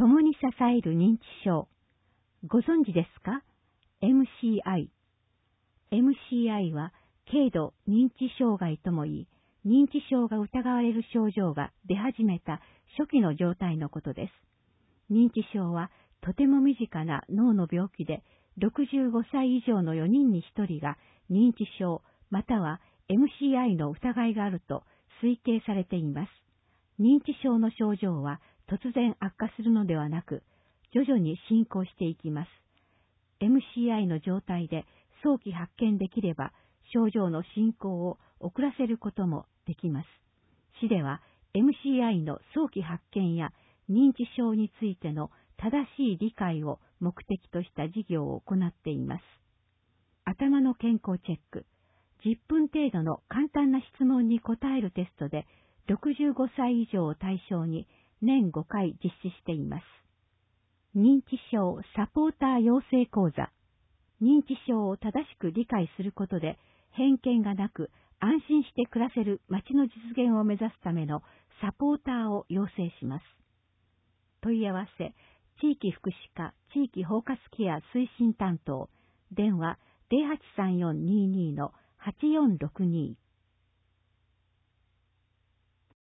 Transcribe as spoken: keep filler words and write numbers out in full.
共に支える認知症。ご存知ですか？ エムシーアイ。エムシーアイ は軽度認知障害ともいい、認知症が疑われる症状が出始めた初期の状態のことです。認知症はとても身近な脳の病気で、ろくじゅうごさい以上のよにんにひとりが認知症または エムシーアイ の疑いがあると推計されています。認知症の症状は突然悪化するのではなく、徐々に進行していきます。エムシーアイ の状態で早期発見できれば、症状の進行を遅らせることもできます。市では エムシーアイ の早期発見や認知症についての正しい理解を目的とした事業を行っています。頭の健康チェック。じゅっぷん程度の簡単な質問に答えるテストで、ろくじゅうごさい以上を対象に年ごかい実施しています。認知症サポーター養成講座。認知症を正しく理解することで、偏見がなく安心して暮らせる街の実現を目指すためのサポーターを養成します。問い合わせ、地域福祉課地域包括ケア推進担当、電話 ゼロはちさんよんにーにーのはちよんろくにー。